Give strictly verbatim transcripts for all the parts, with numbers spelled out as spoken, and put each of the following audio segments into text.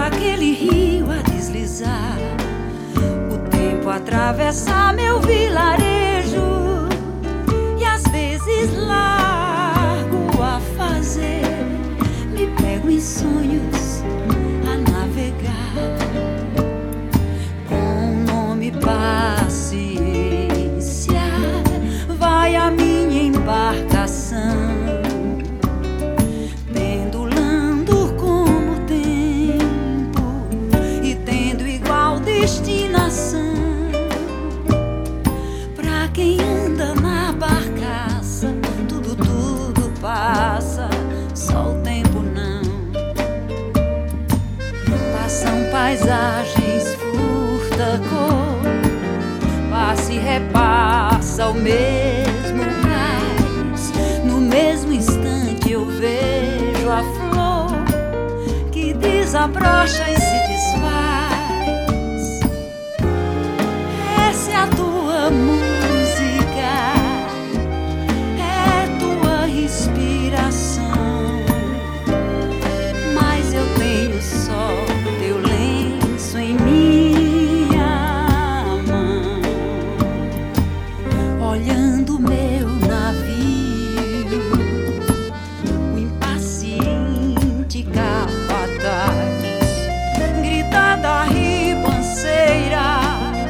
aquele rio a deslizar, o tempo atravessar meu vilarejo, e às vezes largo a fazer, me pego em sonhos a navegar, com o nome paciência vai a minha embarcação, destinação. Pra quem anda na barcaça, tudo, tudo passa, só o tempo não. Passam paisagens, furta cor, passa e repassa o mesmo cais. No mesmo instante eu vejo a flor que desabrocha e se desfaz. Essa é a tua música, é tua respiração, mas eu tenho só teu lenço em minha mão, olhando meu navio, o impaciente capataz grita da ribanceira,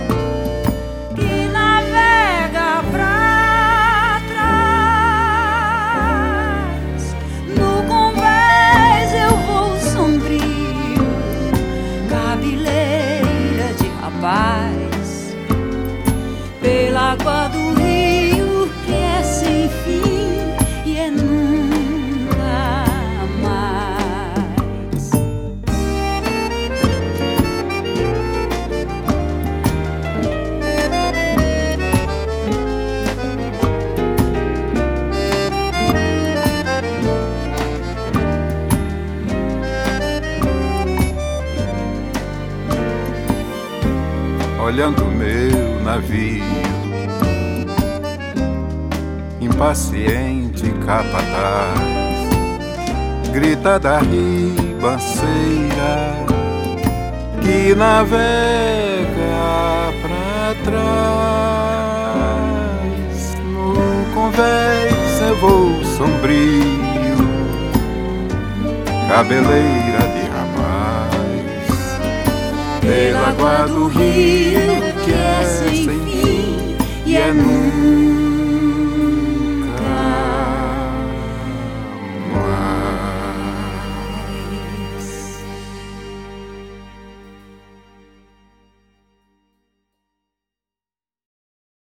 pela água do rio que é sem fim e é nunca mais. Olhando meu navio, impaciente capataz grita da ribanceira que navega pra trás. No convés é voo sombrio, cabeleira de pela água do rio que é sem fim e é nunca